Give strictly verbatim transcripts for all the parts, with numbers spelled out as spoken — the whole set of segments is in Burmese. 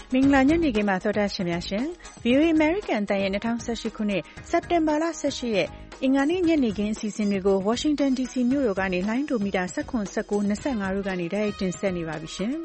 မင်္ဂလာညနေခင်းပါသောတာရှင်များရှင် ဗွီအိုအေ American တန်ရဲ့၂၀၁၈ခုနှစ်စက်တင်ဘာလ၁၈ရက်အင်္ဂါနေ့ညနေခင်းအစီအစဉ်တွေကို Washington ဒီ စီ မြို့တော်ကနေလိုင်းဒိုမီတာ၁၇ ၁၉ ၂၅တို့ကနေတိုက်ရိုက်တင်ဆက်နေပါပြီရှင်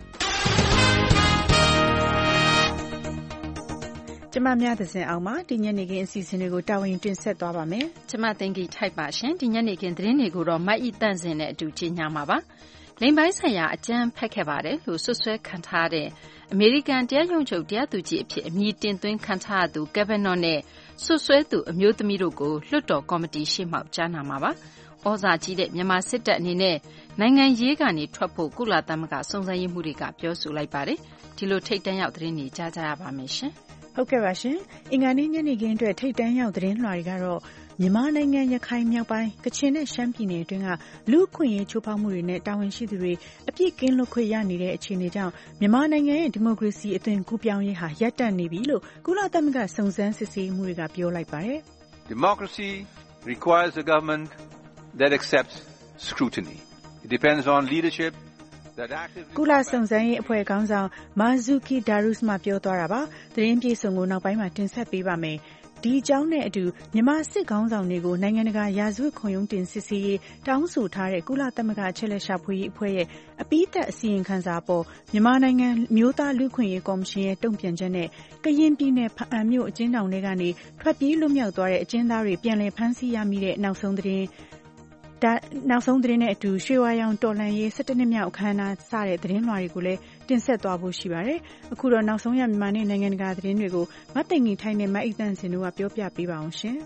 ကျမများသဇင်အောင်ပါဒီညနေခင်းအစီအစဉ်တွေကိုတာဝန်တင်ဆက်သွားပါမယ်ကျမသိင်္ဂီထိုက်ပါရှင်ဒီညနေခင်းသတင်းတွေကိုတော့မတ်ဤတန့်စင်နဲ့အတူကြီးညာမှာပါလိမ်ပိုင်းဆိုင်ရာအကြမ်းဖက်ခဲ့ပါတယ်လို့ဆွဆွဲခံထားတဲ့အမေရိကန်တရားရုံးချုပ်တရားသူကြီးအဖြစ်အမည်တင်သွင်းခံထားရသူကက်ဗင်နော့နဲ့ဆွဆွဲသူအမျိုးသမီးတို့ကိုလွှတ်တော်ကော်မတီရှေ့မှောက်ကြားနာမှာပါဩဇာကြီးတဲ့မြန်မာစစ်တပ်အနေနဲ့နိုင်ငံရေးကနေထွက်ဖို့ကုလသမဂ္ဂစုံစမ်းရေးမှုတွေကပြောဆိုလိုက်ပါတယ်ဒီလိုထိတ်တန့်ရောက်သတင်းတွေကြားကြရပါမယ်ရှင်ဟုတ်ကဲ့ပါရှင်အင်္ဂါနေ့ညနေခင်းအတွက်ထိတ်တန့်ရောက်သတင်းလွှာတွေကတော့မြန်မာနိုင်ငံရခိုင်မြောက်ပိုင်းကချင်နဲ့ရှမ်းပြည်နယ်အတွင်းကလူ့အခွင့်အရေးချိုးဖောက်မှုတွေနဲ့တာဝန်ရှိသူတွေအပြစ်ကင်းလွတ်ခွင့်ရနေတဲ့အခြေအနေကြောင့်မြန်မာနိုင်ငံရဲ့ဒီမိုကရေစီအသွင်ကူးပြောင်းရေးဟာရပ်တန့်နေပြီလို့ကုလသမဂ္ဂစုံစမ်းစစ်ဆေးမှုတွေကပြောလိုက်ပါတယ်။ Democracy requires a government that accepts scrutiny. It depends on leadership that actively ကုလစုံစမ်းရေးအဖွဲ့ခေါင်းဆောင်မာဇူကီဒါရုစ်မှပြောသွားတာပါသတင်းပြေဆုံးကိုနောက်ပိုင်းမှာတင်ဆက်ပေးပါမယ်ဒီအကြောင်းနဲ့အတူမြန်မာစစ်ခေါင်းဆောင်တွေကိုနိုင်ငံတကာရာဇဝတ်ခုံရုံးတင်စစ်ဆေးရေးတောင်းဆိုထားတဲ့ကုလသမဂ္ဂအချက်လက်ရှာဖွေရေးအဖွဲ့ရဲ့အပြီးသတ်အစီရင်ခံစာပေါ်မြန်မာနိုင်ငံမျိုးသားလူ့ခွင့်ရေးကော်မရှင်ရဲ့တုံ့ပြန်ချက်နဲ့ကရင်ပြည်နယ်ဖအံမြို့အကျဉ်းထောင်တွေကနေထွက်ပြေးလွတ်မြောက်သွားတဲ့အကျဉ်းသားတွေပြန်လည်ဖမ်းဆီးရမိတဲ့နောက်ဆုံးသတင်းဒါနောက်ဆုံးသတင်းနဲ့အတူရွှေဝါရောင်တော်လှန်ရေး၁၁နှစ်မြောက်အခမ်းအနားစတဲ့သတင်းလွှာတွေကိုလည်းတင်ဆက်သွားဖို့ရှိပါတယ်။အခုတော့နောက်ဆုံးရမြန်မာနဲ့နိုင်ငံတကာသတင်းတွေကိုမသိင်္ဂီထိုင်းနဲ့မအိတ်တန့်စင်တို့ကပြောပြပေးပါအောင်ရှင်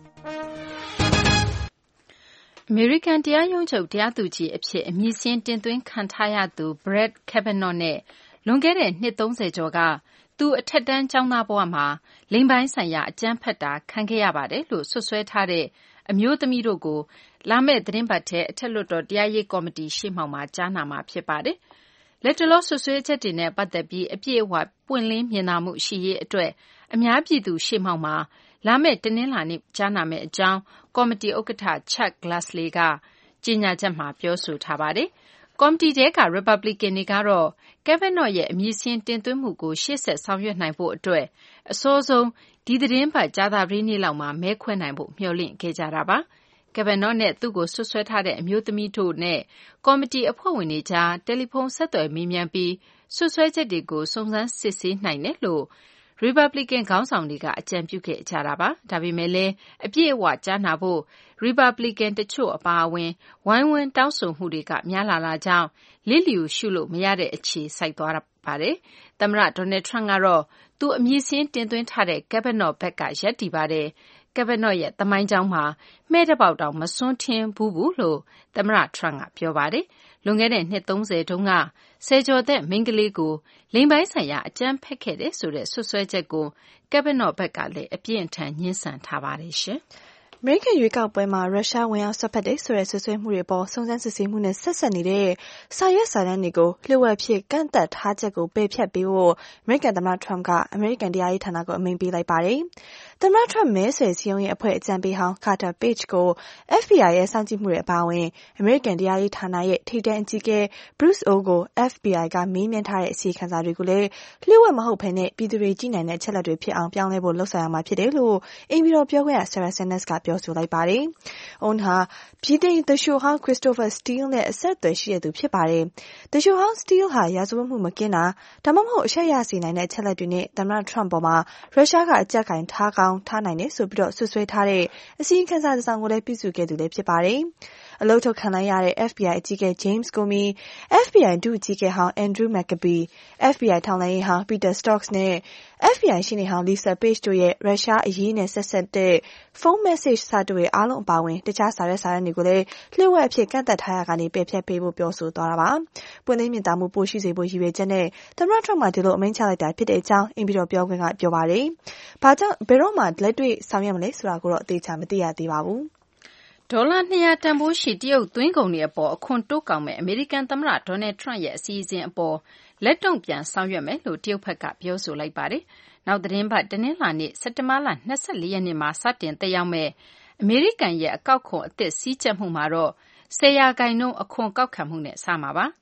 ။အမေရိကန်တရားရုံးချုပ်တရားသူကြီးအဖြစ်အမည်စင်းတင်သွင်းခံထားရသူ Brett Kavanaugh နဲ့လွန်ခဲ့တဲ့နှစ်သုံးဆယ်ကျော်ကသူအထက်တန်းကျောင်းသားဘဝမှာလိင်ပိုင်းဆိုင်ရာအကြမ်းဖက်တာခံခဲ့ရပါတယ်လို့ဆွဆွဲထားတဲ့အမျိုးသမီးတို့ကိုလာမယ့်သတင်းပတ်ထဲအထက်လွှတ်တော်တရားရေးကော်မတီရှေ့မှောက်မှာကြားနာမှာဖြစ်ပါတယ်။လက်တလောဆွဆွဲချက်တွေနဲ့ပတ်သက်ပြီးအပြည့်အဝပွင့်လင်းမြင်သာမှုရှိရေးအတွက်အများပြည်သူရှေ့မှောက်မှာလာမယ့်တနင်္လာနေ့ကြားနာမယ့်အကြောင်းကော်မတီဥက္ကဋ္ဌ Chuck Grassley ကကြေညာချက်မှာပြောဆိုထားပါတယ်။ကော်မတီထဲက Republican တွေကတော့ Kavanaugh ရဲ့အမည်စင်းတင်သွင်းမှုကိုရှေ့ဆက်ဆောင်ရွက်နိုင်ဖို့အတွက်အစောဆုံးဒီသတင်းပတ်ကြာသပတေးနေ့လောက်မှာမဲခွဲနိုင်ဖို့မျှော်လင့်ခဲ့ကြတာပါ။ Kavanaugh နဲ့သူ့ကိုဆွဆွဲထားတဲ့အမျိုးသမီးတို့နဲ့ကော်မတီအဖွဲ့ဝင်တွေကြားတယ်လီဖုန်းဆက်သွယ်မေးမြန်းပြီးဆွဆွဲချက်တွေကိုစုံစမ်းစစ်ဆေးနိုင်တယ်လို့ Republican ခေါင်းဆောင်တွေကအကြံပြုခဲ့ကြတာပါ။ဒါပေမဲ့လည်းအပြည့်အဝကြားနာဖို့ Republican တချို့အပါအဝင်ဝိုင်းဝန်းတောင်းဆိုမှုတွေကများလာတာကြောင့်လစ်လျူရှုလို့မရတဲ့အခြေစိုက်သွားပါတယ်။သမ္မတ Donald Trump ကတော့သူအမည်စင်းတင်သွင်းထားတဲ့ Kavanaugh ဘက်ကရပ်တည်ပါတယ်။ Kavanaugh ရဲ့သမိုင်းကြောင်းမှာမှဲ့တစ်ပေါက်တောင်မစွန်းထင်းဘူးဘူးလို့သမ္မတ Trump ကပြောပါတယ်။လွန်ခဲ့တဲ့နှစ်သုံးဆယ်တုန်းကဆယ်ကျော်သက်မိန်းကလေးကိုလိင်ပိုင်းဆိုင်ရာအကြမ်းဖက်ခဲ့တယ်ဆိုတဲ့ဆွဆွဲချက်ကို Kavanaugh ဘက်ကလည်းအပြင်းအထန်ငြင်းဆန်ထားပါတယ်ရှင်။အမေရိကန်ရွေးကောက်ပွဲမှာရုရှားဝင်ရောက်စွက်ဖက်တယ်ဆိုတဲ့ဆွဆွဲမှုတွေပေါ်စုံစမ်းစစ်ဆေးမှုနဲ့ဆက်ဆက်နေတဲ့စာရွက်စာတမ်းတွေကိုလျှို့ဝှက်ဖြစ်ကန့်သက်ထားချက်ကိုပယ်ဖျက်ပေးဖို့အမေရိကန်သမ္မတ Trump ကအမေရိကန်တရားရေးဌာနကိုအမိန့်ပေးလိုက်ပါတယ်။သမ္မတ Trump မဲဆွယ်စည်းရုံးရေးအဖွဲ့အကြံပေးဟောင်း Carter Page ကို F B I ရဲ့စောင့်ကြည့်မှုတွေအပါအဝင်အမေရိကန်တရားရေးဌာနရဲ့ထိပ်တန်းအကြီးအကဲ Bruce O ကို F B I ကမေးမြန်းထားတဲ့အစီအခံစာတွေကိုလည်းလျှို့ဝှက်မဟုတ်ဘဲနဲ့ပြည်သူတွေကြည့်နိုင်တဲ့အချက်အလက်တွေဖြစ်အောင်ပြောင်းလဲဖို့လှုံ့ဆော်ရမှာဖြစ်တယ်လို့အိမ်ဖြူတော်ပြောခွင့်ရ Sarah Sanders ကပြောဆိုလိုက်ပါတယ်။ Owen ဟာပြည်သိမ်းသူလျှိုဟောင်း Christopher Steele နဲ့အဆက်အသွယ်ရှိတဲ့သူဖြစ်ပါတယ်။သူလျှိုဟောင်း Steele ဟာရာဇဝတ်မှုမကင်းတာဒါမှမဟုတ်အရှက်ရစေနိုင်တဲ့အချက်အလက်တွေနဲ့သမ္မတ Trump ပေါ်မှာရုရှားကအကြပ်ကိုင်ထားကောင်းထားနိုင်တယ်ဆိုပြီးဆွဆွဲထားတဲ့အစီရင်ခံစာတစ်စောင်ကိုလည်းပြုစုခဲ့သူလည်းဖြစ်ပါတယ်။အလုပ်ထုတ်ခံလိုက်ရတဲ့ F B I အကြီးအကဲ James Comey, F B I ဒုအကြီးအကဲဟောင်း Andrew McCabe, F B I ထောက်လှမ်းရေးဟောင်း Peter Strzok နဲ့ F B I ရှေ့နေဟောင်း Lisa Page တို့ရဲ့ရုရှားအရေးနဲ့ဆက်စပ်တဲ့ဖုန်း message စာတွေအားလုံးအပါအဝင်တခြားစာရွက်စာတမ်းတွေကိုလည်းလျှို့ဝှက်အဖြစ်ကန့်သက်ထားရကနေပယ်ဖျက်ပေးဖို့ပြောဆိုသွားတာပါ။ပွင့်လင်းမြင်သာမှုပိုရှိစေဖို့ရည်ရွယ်ချက်နဲ့သမ္မတ Trump ကဒီလိုအမိန့်ချလိုက်တာဖြစ်တဲ့အကြောင်းအိမ်ဖြူတော်ပြောခွင့်ကပြောပါတယ်။ဘာကြောင့်ဘယ်တော့မှလက်တွေ့ဆောင်ရွက်မလဲဆိုတာကိုတော့အသေးချာမသိရသေးပါဘူး။ဒေါ်လာနှစ်ရာတန်ဖိုးရှိတရုတ်သွင်းကုန်တွေအပေါ်အခွန်တိုးကောက်မဲ့အမေရိကန်သမ္မတ Donald Trump ရဲ့အစီအစဉ်အပေါ်လက်တုံ့ပြန်ဆောင်ရွက်မယ်လို့တရုတ်ဘက်ကပြောဆိုလိုက်ပါတယ်။နောက်သတင်းပတ်တနင်္လာနေ့စက်တင်ဘာလ၂၄ရက်နေ့မှာစတင်သက်ရောက်မဲ့အမေရိကန်ရဲ့အကောက်ခွန်အသစ်စည်းကြပ်မှုမှာတော့ဆယ်ရာခိုင်နှုန်းအခွန်ကောက်ခံမှုနဲ့စမှာပါ။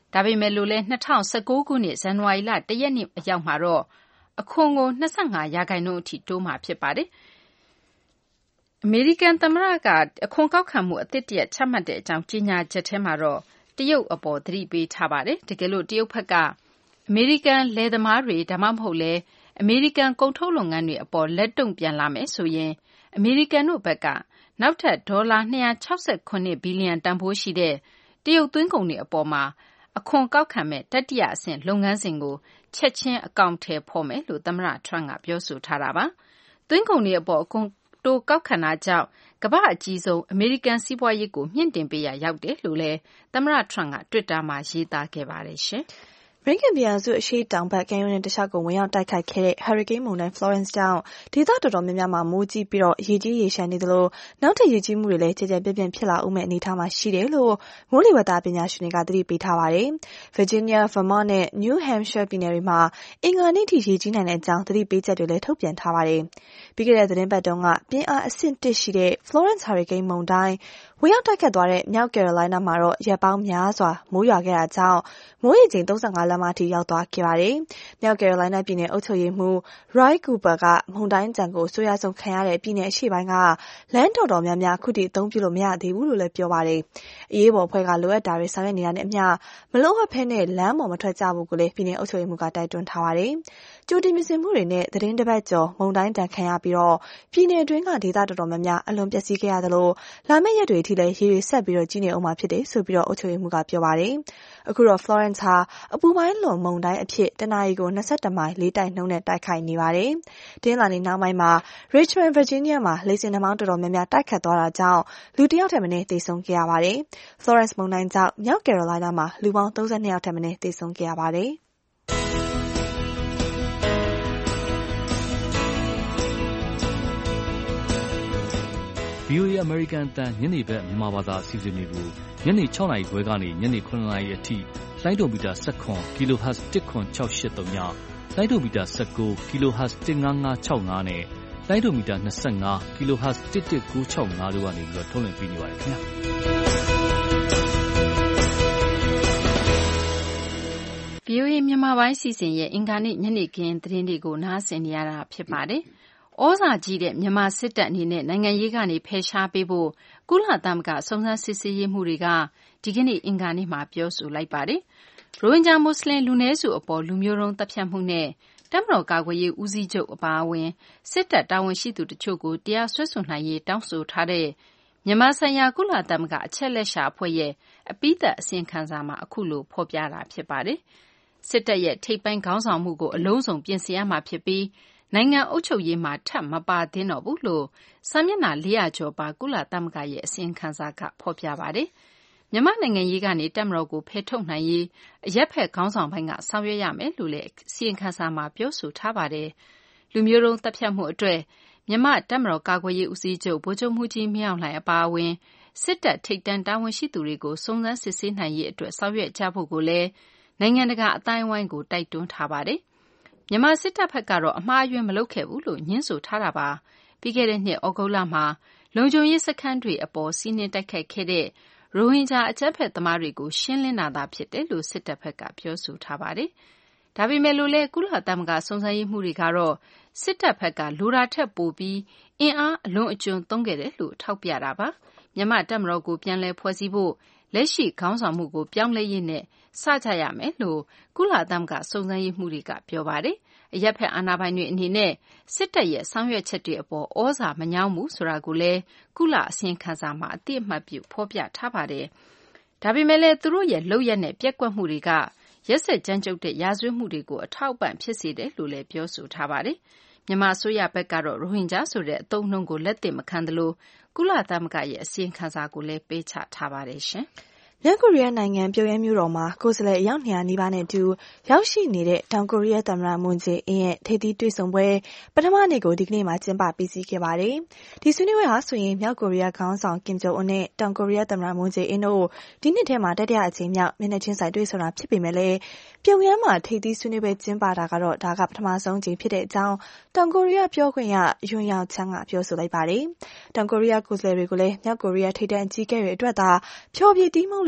ဒါပေမဲ့လို့လည်း၂၀၁၉ခုနှစ်ဇန်နဝါရီလတရက်နေ့အရောက်မှာတော့အခွန်ကို၂၅ရာခိုင်နှုန်းအထိတိုးမှာဖြစ်ပါတယ်။အမေရိကန်သမ္မတကအခွန်ကောက်ခံမှုအသစ်တရက်ချမှတ်တဲ့အကြောင်းကြေညာချက်ထဲမှာတော့တရုတ်အပေါ်သတိပေးထားပါတယ်။တကယ်လို့တရုတ်ဘက်ကအမေရိကန်လယ်သမားတွေဒါမှမဟုတ်လဲအမေရိကန်ကုန်ထုတ်လုပ်ငန်းတွေအပေါ်လက်တုံ့ပြန်လာမယ်ဆိုရင်အမေရိကန်တို့ဘက်ကနောက်ထပ်ဒေါ်လာ၂၆၇ဘီလီယံတန်ဖိုးရှိတဲ့တရုတ်သွင်းကုန်တွေအပေါ်မှာအခွန်ကောက်ခံမဲ့တတိယအဆင့်လုပ်ငန်းစဉ်ကိုချက်ချင်းအကောင့်ထဲဖော်မယ်လို့သမ္မတထရန့်ကပြောဆိုထားတာပါ။သွင်းကုန်တွေအပေါ်အခွန်တိုးကောက်ခံတာကြောင့်ကမ္ဘာအကြီးဆုံးအမေရိကန်စီးပွားရေးကိုမြင့်တင်ပေးရရောက်တယ်လို့လည်းသမ္မတထရန့်က Twitter မှာရေးသားခဲ့ပါတယ်ရှင်။အမေရိကန်ပြည်ထောင်စုအရှေ့တောင်ဘက်ကမ်းရိုးတန်းတစ်လျှောက်ကိုဝင်ရောက်တိုက်ခိုက်ခဲ့တဲ့ Hurricane မုန်တိုင်း Florence ကြောင့်ဒေသတော်တော်များများမှာမိုးကြီးပြီးတော့ရေကြီးရေရှမ်းနေသလိုနောက်ထပ်ရေကြီးမှုတွေလည်းကြည်ကြဲပြန့်ပြန့်ဖြစ်လာဦးမယ့်အနေအထားမှာရှိတယ်လို့မိုးလေဝသပညာရှင်တွေကသတိပေးထားပါတယ်။ Virginia, Vermont နဲ့ New Hampshire ပြည်နယ်တွေမှာအင်္ဂါနေ့ထိရေကြီးနိုင်တဲ့အကြောင်းသတိပေးချက်တွေလည်းထုတ်ပြန်ထားပါတယ်။ပြီးခဲ့တဲ့သတင်းပတ်တုန်းကပြင်းအားအဆင့်တစ်ရှိတဲ့ Florence Hurricane မုန်တိုင်းဝင်ရောက်တိုက်ခတ်သွားတဲ့မြောက်ကယ်ရိုလိုင်းနားမှာတော့ရက်ပေါင်းများစွာမိုးရွာခဲ့တာကြောင့်မိုးရေချိန်၃၅လက်မအထိရောက်သွားခဲ့ပါတယ်။မြောက်ကယ်ရိုလိုင်းနားပြည်နယ်အုပ်ချုပ်ရေးမှူး Roy Cooper ကမုန်တိုင်းကြံကိုဆိုးရွားဆုံးခံရတဲ့ပြည်နယ်အရှေ့ပိုင်းကလမ်းတော်တော်များများခုထိအသုံးပြုလို့မရသေးဘူးလို့လည်းပြောပါတယ်။အရေးပေါ်အဖွဲ့ကလိုအပ်တာတွေဆောင်ရွက်နေတာနဲ့အမျှမလိုအပ်ဘဲနဲ့လမ်းပေါ်မထွက်ကြဖို့ကိုလည်းပြည်နယ်အုပ်ချုပ်ရေးမှူးကတိုက်တွန်းထားပါတယ်။ကြိုတင်ပြင်ဆင်မှုတွေနဲ့သတင်းတစ်ပတ်ကျော်မုန်တိုင်းတန်ခံရပြီးတော့ပြည်နယ်တွင်းကဒေသတော်တော်များများအလွန်ပျက်စီးခဲ့ရသလိုလာမယ့်ရက်တွေအထိလည်းရေတွေဆက်ပြီးတော့ကြီးနေအောင်မှာဖြစ်တယ်ဆိုပြီးတော့အုပ်ချုပ်ရေးမှူးကပြောပါတယ်။အခုတော့ Florence ဟာအပူပိုင်းလွန်မုန်တိုင်းအဖြစ်တနာရီကို၂၁မိုင်လေးတိုက်နှုန်းနဲ့တိုက်ခိုက်နေပါတယ်။တင်းလာနေနောက်ပိုင်းမှာ Richmond, Virginia မှာလေဆင်နှာမောင်းတော်တော်များများတိုက်ခတ်သွားတာကြောင့်လူတစ်ယောက်ထက်မနည်းသေဆုံးခဲ့ရပါတယ်။ Florence မုန်တိုင်းကြောင့်မြောက်ကယ်ရိုလိုင်းနားမှာလူပေါင်း၃၂ယောက်ထက်မနည်းသေဆုံးခဲ့ရပါတယ်။ဗွီအိုအေ American အသံညနေဘက်မြန်မာဘာသာအစီအစဉ်တွေကိုညနေ၆နာရီခွဲကနေညနေ၇နာရီအထိလိုင်းဒိုမီတာ၁၇ kHz ၁၇၆၈သုံးညလိုင်းဒိုမီတာ၁၉ kHz ၁၅၅၆၅နဲ့လိုင်းဒိုမီတာ၂၅ kHz ၁၁၉၆၅တို့ကနေပြီးတော့ထုတ်လွှင့်ပေးနေပါတယ်ခင်ဗျာ။ ဗွီအိုအေမြန်မာပိုင်းစီစဉ်ရဲ့အင်္ဂါနေ့ညနေခင်းသတင်းတွေကိုနားဆင်နေရတာဖြစ်ပါတယ်။ဩဇာကြီးတဲ့မြန်မာစစ်တပ်အနေနဲ့နိုင်ငံရေးကနေဖယ်ရှားပေးဖို့ကုလသမဂ္ဂစုံစမ်းစစ်ဆေးရေးမှူးတွေကဒီကနေ့အင်္ဂါနေ့မှာပြောဆိုလိုက်ပါတယ်။ရိုဟင်ဂျာမွတ်စလင်လူနည်းစုအပေါ်လူမျိုးတုံးသတ်ဖြတ်မှုနဲ့တပ်မတော်ကာကွယ်ရေးဦးစီးချုပ်အပါအဝင်စစ်တပ်တာဝန်ရှိသူတချို့ကိုတရားစွဲဆိုနိုင်ရေးတောင်းဆိုထားတဲ့မြန်မာဆိုင်ရာကုလသမဂ္ဂအချက်လက်ရှာအဖွဲ့ရဲ့အပြီးသတ်အစီရင်ခံစာမှာအခုလိုဖော်ပြတာဖြစ်ပါတယ်။စစ်တပ်ရဲ့ထိပ်ပိုင်းခေါင်းဆောင်မှုကိုအလုံးစုံပြင်ဆင်ရမှာဖြစ်ပြီးနိုင်ငံအုပ်ချုပ်ရေးမှာထပ်မပါသင့်တော့ဘူးလို့စာမျက်နှာလေးရာကျော်ပါကုလသမဂ္ဂရဲ့အစီရင်ခံစာကဖော်ပြပါတယ်။မြန်မာနိုင်ငံရေးကနေတပ်မတော်ကိုဖယ်ထုတ်နိုင်ရေးအရက်ဖက်ခေါင်းဆောင်ပိုင်းကဆောင်ရွက်ရမယ်လို့လည်းအစီရင်ခံစာမှာပြောဆိုထားပါတယ်။လူမျိုးတုံးတပ်ဖြတ်မှုအတွက်မြန်မာတပ်မတော်ကာကွယ်ရေးဦးစီးချုပ်ဗိုလ်ချုပ်မှူးကြီးမင်းအောင်လှိုင်အပါအဝင်စစ်တပ်ထိပ်တန်းတာဝန်ရှိသူတွေကိုစုံစမ်းစစ်ဆေးနိုင်ရေးအတွက်ဆောင်ရွက်ကြဖို့ကိုလည်းနိုင်ငံတကာအသိုင်းအဝိုင်းကိုတိုက်တွန်းထားပါတယ်။မြန်မာစစ်တပ်ဘက်ကတော့အမှားအယွင်းမလုပ်ခဲ့ဘူးလို့ညင်းဆိုထားတာပါ။ပြီးခဲ့တဲ့နှစ်ဩဂုတ်လမှာလုံခြုံရေးစခန်းတွေအပေါ်စီးနင်းတိုက်ခိုက်ခဲ့တဲ့ရိုဟင်ဂျာအကြမ်းဖက်သမားတွေကိုရှင်းလင်းတာသာဖြစ်တယ်လို့စစ်တပ်ဘက်ကပြောဆိုထားပါတယ်။ဒါပေမဲ့လို့လည်းကုလသမဂ္ဂစုံစမ်းရေးမှူးတွေကတော့စစ်တပ်ဘက်ကလိုတာထက်ပိုပြီးအင်အားအလွန်အကျွံသုံးခဲ့တယ်လို့ထောက်ပြတာပါ။မြန်မာတပ်မတော်ကိုပြန်လည်ဖွဲ့စည်းဖို့လက်ရှိခေါင်းဆောင်မှုကိုပြောင်းလဲရေးနဲ့စကြရမယ်လို့ကုလသမဂ္ဂစုံစမ်းရေးမှူးတွေကပြောပါတယ်။အရပ်ဖက်အာဏာပိုင်တွေအနေနဲ့စစ်တပ်ရဲ့ဆောင်ရွက်ချက်တွေအပေါ်ဩဇာမညောင်းဘူးဆိုတာကိုလည်းကုလအစီရင်ခံစာမှာအသိအမှတ်ပြုဖော်ပြထားပါတယ်။ဒါပေမဲ့လည်းသူတို့ရဲ့လုပ်ရက်နဲ့ပျက်ကွက်မှုတွေကရက်စက်ကြမ်းကြုတ်တဲ့ရာဇဝတ်မှုတွေကိုအထောက်အပံ့ဖြစ်စေတယ်လို့လည်းပြောဆိုထားပါတယ်။မြန်မာအစိုးရဘက်ကတော့ရိုဟင်ဂျာဆိုတဲ့အသုံးအနှုန်းကိုလက်သင့်မခံသလိုကုလသမဂ္ဂရဲ့အစီရင်ခံစာကိုလည်းပေးချထားပါတယ်ရှင်။မြောက်ကိုရီးယားနိုင်ငံပြုံယမ်းမြို့တော်မှာကိုယ်စားလှယ်အယောက်၂၀၀နီးပါးနဲ့အတူရောက်ရှိနေတဲ့တောင်ကိုရီးယားသမ္မတမွန်ဂျေအင်းရဲ့ထိပ်သီးတွေ့ဆုံပွဲပထမနေ့ကိုဒီကနေ့မှာကျင်းပပြီးစီးခဲ့ပါတယ်။ဒီဆွေးနွေးပွဲဟာဆိုရင်မြောက်ကိုရီးယားခေါင်းဆောင်ကင်ဂျုံအွန်းနဲ့တောင်ကိုရီးယားသမ္မတမွန်ဂျေအင်းတို့ဒီနှစ်ထဲမှာတတိယအကြိမ်မြောက်မျက်နှာချင်းဆိုင်တွေ့ဆုံတာဖြစ်ပေမဲ့လည်းပြုံယမ်းမှာထိပ်သီးဆွေးနွေးပွဲကျင်းပတာကတော့ဒါကပထမဆုံးကြိမ်ဖြစ်တဲ့အကြောင်းတောင်ကိုရီးယားပြောခွင့်ရယွန်ယောင်ချန်းကပြောဆိုလိုက်ပါတယ်။တောင်ကိုရီးယားကိုယ်စားလှယ်တွေကိုလည်းမြောက်ကိုရီးယားထိပ်တန်းအကြီးအကဲတွေအတွက်သာဖျော်ဖြေတီးမှု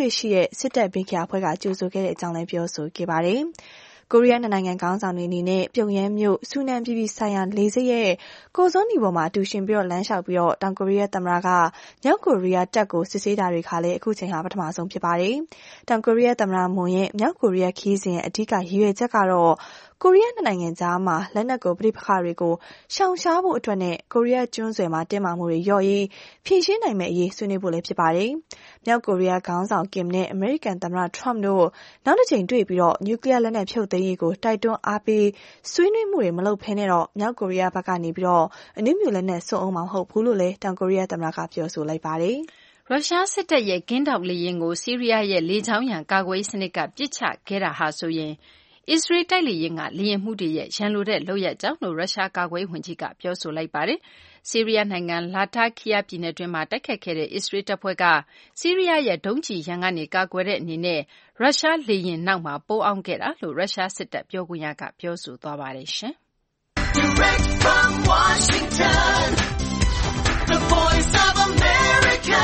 လေရှိတဲ့စစ်တပ်ဘင်ခရာဖွဲ့ကကြိုဆိုခဲ့တဲ့အကြောင်းလည်းပြောဆိုခဲ့ပါတယ်။ကိုရီးယားနိုင်ငံခေါင်းဆောင်တွေအနေနဲ့ပြုံယမ်းမြို့ဆူနန်ပြည်ပြည်ဆိုင်ရာလေဆိပ်ရဲ့ကိုစွန်းဒီပေါ်မှာအတူရှင်ပြီးတော့လမ်းလျှောက်ပြီးတော့တောင်ကိုရီးယားသမ္မတကမြောက်ကိုရီးယားတပ်ကိုစစ်ဆေးတာတွေခါလည်းအခုချိန်ဟာပထမဆုံးဖြစ်ပါတယ်။တောင်ကိုရီးယားသမ္မတမွန်ရဲ့မြောက်ကိုရီးယားခီးစဉ်ရဲ့အဓိကရည်ရွယ်ချက်ကတော့ကိုရီးယားနိုင်ငံကြားမှာလက်နက်ကိုပဋိပက္ခတွေကိုရှောင်ရှားဖို့အတွက်နဲ့ကိုရီးယားကျွန်းဆွယ်မှာတင်းမာမှုတွေလျော့ရေးဖြေရှင်းနိုင်မယ့်အရေးဆွေးနွေးဖို့လည်းဖြစ်ပါတယ်။မြောက်ကိုရီးယားခေါင်းဆောင်ကင်နဲ့အမေရိကန်သမ္မတထရမ့်တို့နောက်တစ်ချိန်တွေ့ပြီးတော့နျူကလ িয়ার လက်နက်ဖြုတ်သိမ်းရေးကိုတိုက်တွန်းအားပေးဆွေးနွေးမှုတွေမလုပ်ဘဲနဲ့တော့မြောက်ကိုရီးယားဘက်ကနေပြီးတော့အနည်းမျိုးလက်နက်စွန့်အောင်မဟုတ်ဘူးလို့လည်းတောင်ကိုရီးယားသမ္မတကပြောဆိုလိုက်ပါတယ်။ရုရှားစစ်တပ်ရဲ့ကင်းထောက်လေယာဉ်ကိုဆီးရီးယားရဲ့လေကြောင်းရန်ကာကွယ်ရေးစနစ်ကပစ်ချခဲ့တာဟာဆိုရင်အစ္စရေးတိုက်လေယာဉ်ကလေယာဉ်မှုတွေရဲ့ရန်လိုတဲ့လုပ်ရပ်ကြောင့်လို့ရုရှားကာကွယ်ရေးဝန်ကြီးကပြောဆိုလိုက်ပါတယ်။ဆီးရီးယားနိုင်ငံလာတာခီယာပြည်နယ်တွင်းမှာတိုက်ခတ်ခဲ့တဲ့အစ္စရေးတပ်ဖွဲ့ကဆီးရီးယားရဲ့ဒုံးကျည်ရန်ကနေကာကွယ်တဲ့အနေနဲ့ရုရှားလေယာဉ်နောက်မှာပိုးအောင်ခဲ့တာလို့ရုရှားစစ်တပ်ပြောခွင့်ရကပြောဆိုသွားပါတယ်ရှင်။ Direct from Washington, the Voice of America,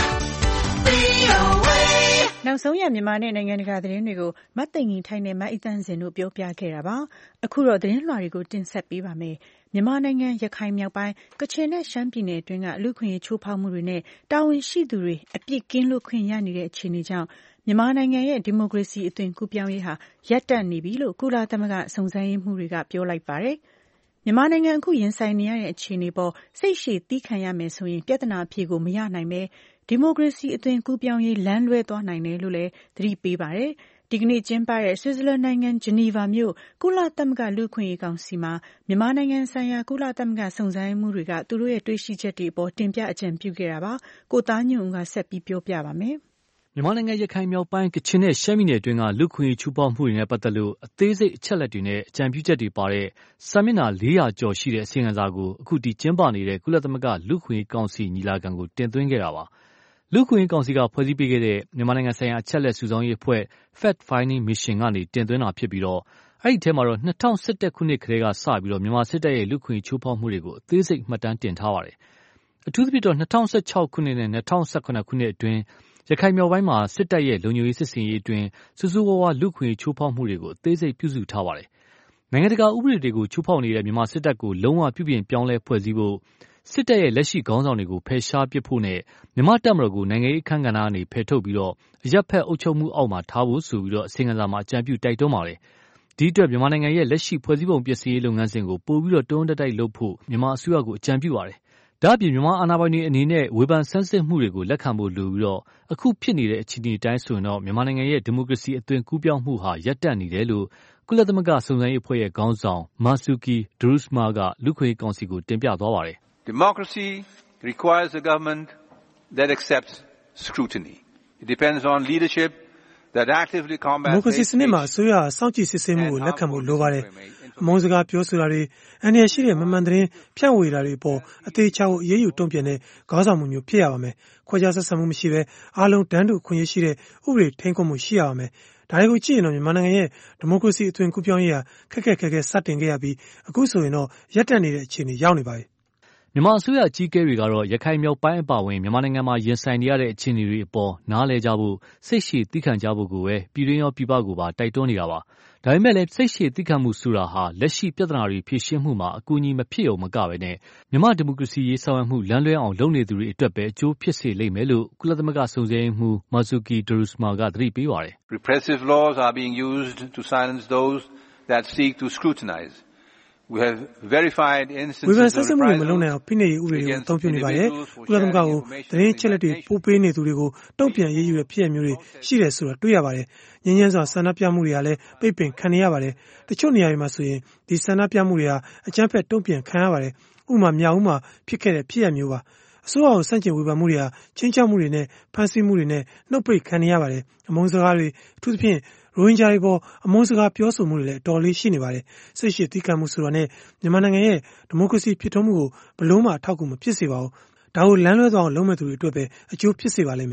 နောက်ဆုံးရမြန်မာနဲ့နိုင်ငံတကာသတင်းတွေကိုမတ်သိင်္ဂီထိုင်းနဲ့မတ်အီတန်းစင်တို့ပြောပြခဲ့တာပါအခုတော့သတင်းလွှာတွေကိုတင်ဆက်ပေးပါမယ်မြန်မာနိုင်ငံရခိုင်မြောက်ပိုင်းကချင်နဲ့ရှမ်းပြည်နယ်အတွင်းကလူခွင့်ရေးချိုးဖောက်မှုတွေနဲ့တာဝန်ရှိသူတွေအပြစ်ကင်းလွတ်ခွင့်ရနေတဲ့အခြေအနေကြောင့်မြန်မာနိုင်ငံရဲ့ဒီမိုကရေစီအသွင်ကူးပြောင်းရေးဟာရပ်တန့်နေပြီလို့ကုလသမဂ္ဂစုံစမ်းရေးမှူးတွေကပြောလိုက်ပါတယ်မြန်မာနိုင်ငံအခုရင်ဆိုင်နေရတဲ့အခြေအနေပေါ်စိတ်ရှည်သီးခံရမယ်ဆိုရင်ပြဿနာအဖြေကိုမရနိုင်ပဲဒီမိုကရေစီအသွင်ကူးပြောင်းရေးလမ်းလွဲသွားနိုင်တယ်လို့လည်းသတိပေးပါတယ်။ဒီကနေ့ကျင်းပတဲ့ဆွစ်ဇာလန်နိုင်ငံဂျနီဗာမြို့ကုလသမဂ္ဂလူ့အခွင့်အရေးကောင်စီမှာမြန်မာနိုင်ငံဆိုင်ရာကုလသမဂ္ဂစုံစမ်းရေးမှူးတွေကသူတို့ရဲ့တွေ့ရှိချက်တွေအပေါ်တင်ပြအကြံပြုခဲ့တာပါ။ကိုသားညွန့်ဦးကဆက်ပြီးပြောပြပါမယ်။မြန်မာနိုင်ငံရခိုင်မြောက်ပိုင်းကချင်နဲ့ရှမ်းပြည်နယ်အတွင်းကလူ့ခွင့်ရေးချိုးဖောက်မှုတွေနဲ့ပတ်သက်လို့အသေးစိတ်အချက်အလက်တွေနဲ့အကြံပြုချက်တွေပါတဲ့စာမျက်နှာလေးရာကျော်ရှိတဲ့အစီရင်ခံစာကိုအခုဒီကျင်းပနေတဲ့ကုလသမဂ္ဂလူ့ခွင့်ရေးကောင်စီညီလာခံကိုတင်သွင်းခဲ့တာပါ။လူ့ခွင့်ရေးကောင်စီကဖွဲ့စည်းပေးခဲ့တဲ့မြန်မာနိုင်ငံဆိုင်ရာအချက်အလက်စုဆောင်းရေးအဖွဲ့ Fact Finding Mission ကနေတင်သွင်းတာဖြစ်ပြီးတော့အဲ့ဒီထဲမှာတော့၂၀၁၁ခုနှစ်ကတည်းကစပြီးတော့မြန်မာစစ်တပ်ရဲ့လူ့ခွင့်ရေးချိုးဖောက်မှုတွေကိုအသေးစိတ်မှတ်တမ်းတင်ထားပါတယ်။အထူးသဖြင့်တော့၂၀၁၆ခုနှစ်နဲ့၂၀၁၇ခုနှစ်အတွင်းရခိုင်မြောက်ပိုင်းမှာစစ်တပ်ရဲ့လုံခြုံရေးစစ်စင်ရေးအတွင်းစူးစူးဝါးဝါလူ့ခွင့်ရေးချိုးဖောက်မှုတွေကိုအသေးစိတ်ပြုစုထားပါတယ်။နိုင်ငံတကာဥပဒေတွေကိုချိုးဖောက်နေတဲ့မြန်မာစစ်တပ်ကိုလုံးဝပြုပြင်ပြောင်းလဲဖွဲ့စည်းဖို့စစ်တပ်ရဲ့လက်ရှိခေါင်းဆောင်တွေကိုဖယ်ရှားပစ်ဖို့နဲ့မြန်မာတပ်မတော်ကိုနိုင်ငံရေးအခမ်းကဏ္ဍကနေဖယ်ထုတ်ပြီးတော့အရပ်ဖက်အုပ်ချုပ်မှုအောက်မှာထားဖို့ဆိုပြီးတော့အစီအမံစာမှာအကြံပြုတိုက်တွန်းပါတယ်။ဒီအတွက်မြန်မာနိုင်ငံရဲ့လက်ရှိဖွဲ့စည်းပုံပြင်ဆင်ရေးလုပ်ငန်းစဉ်ကိုပိုပြီးတော့တွန်းတက်တိုက်လုပ်ဖို့မြန်မာအစိုးရကိုအကြံပြုပါတယ်။ဒါ့အပြင်မြန်မာအာဏာပိုင်တွေအနေနဲ့ဝေဖန်ဆန်းစစ်မှုတွေကိုလက်ခံဖို့လိုပြီးတော့အခုဖြစ်နေတဲ့အခြေအနေတိုင်းဆိုရင်တော့မြန်မာနိုင်ငံရဲ့ဒီမိုကရေစီအသွင်ကူးပြောင်းမှုဟာရပ်တန့်နေတယ်လို့ကုလသမဂ္ဂစုံစမ်းရေးအဖွဲ့ရဲ့ခေါင်းဆောင်မာဆူကီဒရူးစမာကလူ့ခွင့်ရေးကောင်စီကိုတင်ပြသွားပါတယ်။ Democracy requires a government that accepts scrutiny. It depends on leadership that actively combats ဒီမိုကရေစီစနစ်မှာအစိုးရဟာစောင့်ကြည့်စစ်ဆေးမှုကိုလက်ခံဖို့လိုပါတယ်။အမုန်းစကားပြောဆိုတာတွေအန္တရာယ်ရှိတဲ့မမှန်သတင်းဖြန့်ဝေတာတွေအပေါ်အသေးချောက်အရေးယူတုံ့ပြန်တဲ့ခေါင်းဆောင်မှုမျိုးဖြစ်ရပါမယ်။ခွဲခြားဆက်ဆံမှုမရှိဘဲအားလုံးတန်းတူအခွင့်အရေးရှိတဲ့ဥပဒေထိန်းကွပ်မှုရှိရပါမယ်။ဒါတွေကိုကြည့်ရင်တော့မြန်မာနိုင်ငံရဲ့ဒီမိုကရေစီအသွင်ကူးပြောင်းရေးဟာခက်ခက်ခဲခဲစတင်ခဲ့ရပြီးအခုဆိုရင်တော့ရပ်တန့်နေတဲ့အခြေအနေရောက်နေပါပြီ။မြန်မာအစိုးရအကြီးအကဲတွေကတော့ရခိုင်မြောက်ပိုင်းအပါအဝင်မြန်မာနိုင်ငံမှာရင်ဆိုင်နေရတဲ့အခြေအနေတွေအပေါ်နားလည်ကြဖို့စိတ်ရှည်သီးခံကြဖို့ကိုပဲပြည်တွင်းရောပြည်ပကိုပါတိုက်တွန်းနေတာပါ။ဒါပေမဲ့လည်းစိတ်ရှည်သီးခံမှုဆိုတာဟာလက်ရှိပြဿနာတွေဖြေရှင်းမှုမှာအကူအညီမဖြစ်ုံမကပဲနဲ့မြန်မာဒီမိုကရေစီရေးဆောင်ရွက်မှုလမ်းလွဲအောင်လုပ်နေသူတွေအတွက်ပဲအကျိုးဖြစ်စေလိမ့်မယ်လို့ကုလသမဂ္ဂစုံစမ်းရေးမှူးမာဆူကီဒရူးစမာကသတိပေးပါတယ်။ Repressive laws are being used to silence those that seek to scrutinize.We have verified instances of reprisals. ဝေဖန်ဆန်းစစ်မှုတွေမလုပ်နိုင်အောင်ဖိနှိပ်ရေးဥပဒေတွေကိုအသုံးပြုနေပါတယ်။ကုလသမဂ္ဂကိုသတင်းချက်လက်တွေပို့ပေးနေသူတွေကိုတုံ့ပြန်ရေးယူတဲ့ဖြစ်ရပ်မျိုးတွေရှိတယ်ဆိုတာတွေ့ရပါတယ်။ငြင်းငြင်းစွာဆန္ဒပြမှုတွေကလည်းပိတ်ပင်ခံနေရပါတယ်။တချို့နေရာတွေမှာဆိုရင်ဒီဆန္ဒပြမှုတွေဟာအကြမ်းဖက်တုံ့ပြန်ခံရပါတယ်။ဥပမာမြောက်ဦးမှာဖြစ်ခဲ့တဲ့ဖြစ်ရပ်မျိုးပါ။အစိုးရကိုစန့်ကျင်ဝေဖန်မှုတွေဟာချင်းချောက်မှုတွေနဲ့ဖမ်းဆီးမှုတွေနဲ့နှုတ်ပိတ်ခံနေရပါတယ်။အမုန်းစကားတွေအထူးသဖြင့်ရိုဟင်ဂျာတွေပေါ်အမုန်းစကားပြောဆိုမှုတွေလည်းအတော်လေးရှိနေပါတယ်။စိတ်ရှည်သီးခံမှုဆိုတာနဲ့မြန်မာနိုင်ငံရဲ့ဒီမိုကရေစီဖြစ်ထွန်းမှုကိုဘလို့မှအထောက်အကူမဖြစ်စေပါဘူး။ဒါကိုလမ်းလွဲသွားအောင်လုပ်မဲ့သူတွေအတွက်ပဲအကျိုးဖြစ်စေပါလိမ့်မယ်